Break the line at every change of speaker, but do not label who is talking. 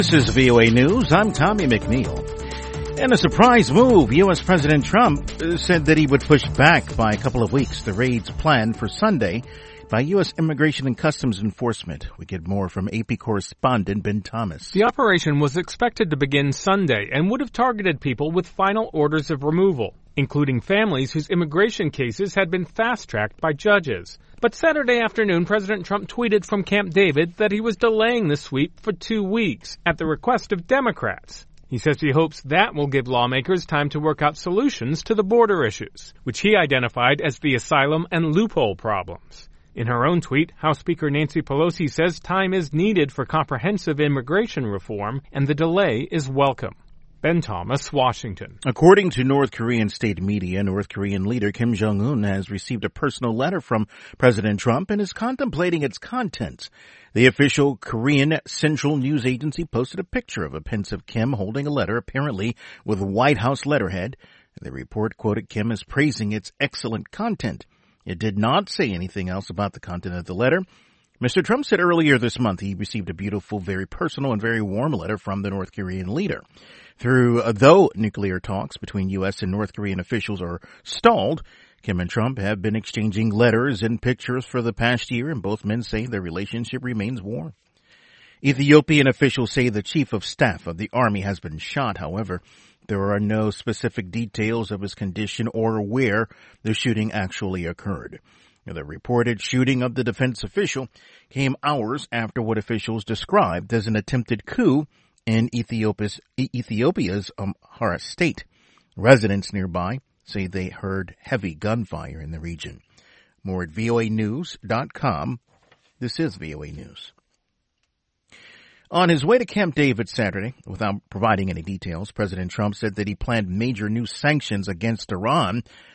This is VOA News. I'm Tommy McNeil. In a surprise move, U.S. President Trump said that he would push back by a couple of weeks the raids planned for Sunday by U.S. Immigration and Customs Enforcement. We get more from AP correspondent Ben Thomas.
The operation was expected to begin Sunday and would have targeted people with final orders of removal, including families whose immigration cases had been fast-tracked by judges. But Saturday afternoon, President Trump tweeted from Camp David that he was delaying the sweep for 2 weeks at the request of Democrats. He says he hopes that will give lawmakers time to work out solutions to the border issues, which he identified as the asylum and loophole problems. In her own tweet, House Speaker Nancy Pelosi says time is needed for comprehensive immigration reform and the delay is welcome. Ben Thomas, Washington.
According to North Korean state media, North Korean leader Kim Jong-un has received a personal letter from President Trump and is contemplating its contents. The official Korean Central News Agency posted a picture of a pensive Kim holding a letter, apparently with White House letterhead. The report quoted Kim as praising its excellent content. It did not say anything else about the content of the letter. Mr. Trump said earlier this month he received a beautiful, very personal and very warm letter from the North Korean leader. Though nuclear talks between U.S. and North Korean officials are stalled, Kim and Trump have been exchanging letters and pictures for the past year, and both men say their relationship remains warm. Ethiopian officials say the chief of staff of the army has been shot. However, there are no specific details of his condition or where the shooting actually occurred. The reported shooting of the defense official came hours after what officials described as an attempted coup in Ethiopia's Amhara state. Residents nearby say they heard heavy gunfire in the region. More at voanews.com. This is VOA News. On his way to Camp David Saturday, without providing any details, President Trump said that he planned major new sanctions against Iran